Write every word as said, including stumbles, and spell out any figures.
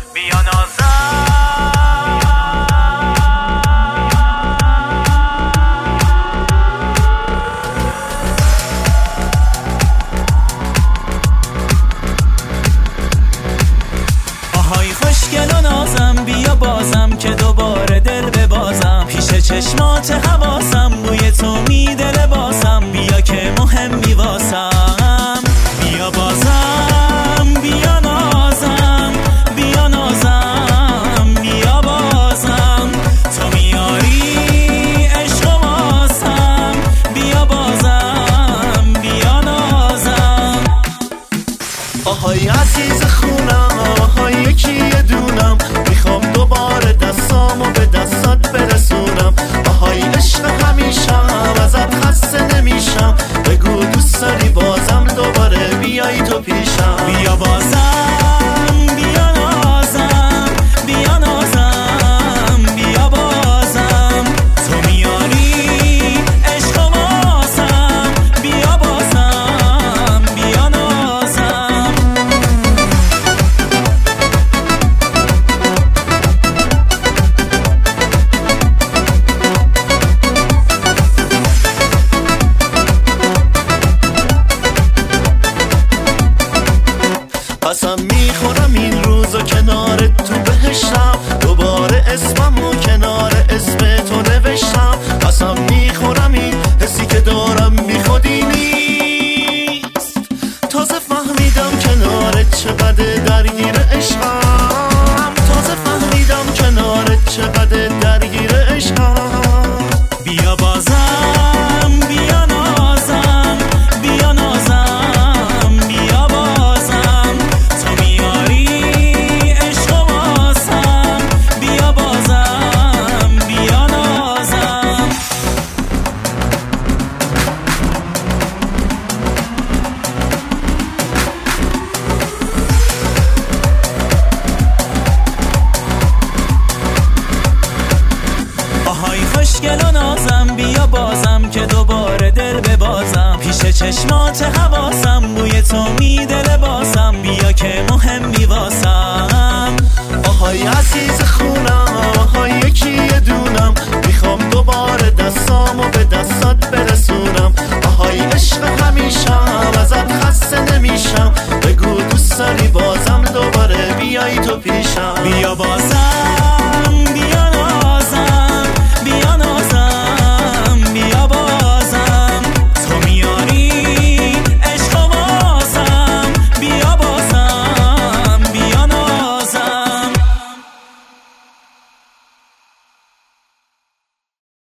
بیا نازم. آهای خوشگل و نازم، بیا بازم که دوباره دل ببازم. پیش چشمات حواسم، بوی تو میده لباسم. بیا که مهم میواسم. بیا بازم، بیا نازم، بیا نازم، بیا بازم. تو میاری عشق و واسم. بیا بازم، بیا نازم. آهای عزیز خونم، آهای یکی یه دونم. میخوام دوباره دستامو به دستات برسونم. آهای عشق همیشم، ازت خسته نمیشم. بگو دوست داری بازم دوباره بیایی تو پیشم. بیا بازم، بیا نازم، بیا نازم، بیا بازم. تو میاری عشق و واسم. بیا بازم، بیا نازم. قسم میخورم این روزو کنارت تو بهشتم. دوباره اسممو کنار اسم تو نوشتم. قسم میخورم این حسی که دارم بی خودی نیست. تازه فهمیدم کنارت چقدر درگیر عشقم. تازه فهمیدم کنارت چقدر درگیر عشقم. بیا بازم، بیا نازم، بیا نازم، بیا بازم. تو میاری عشق و واسم. بیا بازم، بیا نازم. آهای خوشگل و نازم، بیا بازم که دوباره دل ببازم. پیش چشمات حواسم، بوی تو میده لباسم. بیا که مهم میواسم. آهای عزیز خونم، آهای یکی یه دونم. میخوام دوباره دستامو به دستات برسونم. آهای عشق همیشم، ازت خسته نمیشم. بگو دوست داری بازم دوباره بیایی تو پیشم. بیا